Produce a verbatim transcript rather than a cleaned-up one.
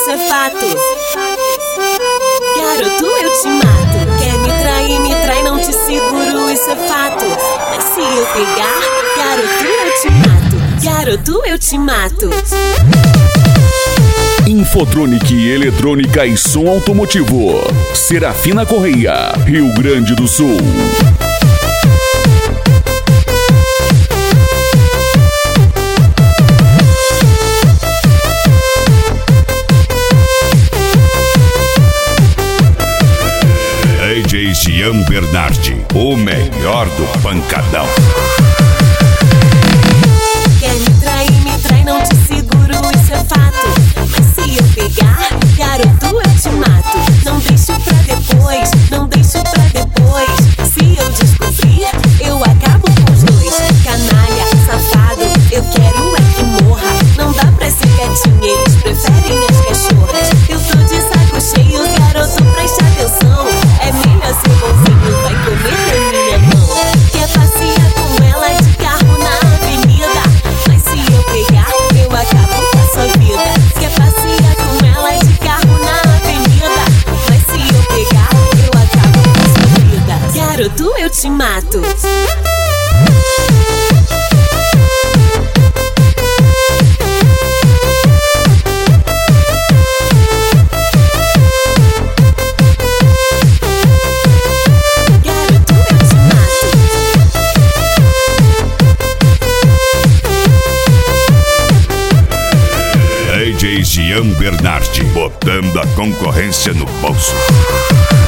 isso é fato. Garoto, eu te mato. Quer me trair, me trai, não te seguro, isso é fato. Mas se eu pegar, garoto, eu te mato. Garoto, eu te mato. Infotronic, eletrônica e som automotivo. Serafina Correia, Rio Grande do Sul. D J Gian Bernardi, o melhor do pancadão. Quer me trair, me trai, não te seguro, isso é fato. Mas se eu pegar, garoto, eu te mato. Não deixo pra depois, não deixo pra depois. Se eu descobrir, eu acabo com os dois. Canalha, safado, eu quero é que morra. Não dá pra ser quietinho, eles preferem as cachorras. Eu tô de saco cheio, garoto, preste atenção. É melhor ser bonzinho, vai comer na minha mão. Quer passear com ela de carro na avenida, mas se eu pegar, eu acabo com a sua vida. Quer passear com ela de carro na avenida, mas se eu pegar, eu acabo com a sua vida. Garoto, eu te mato. D J Gian Bernardi, botando a concorrência no bolso.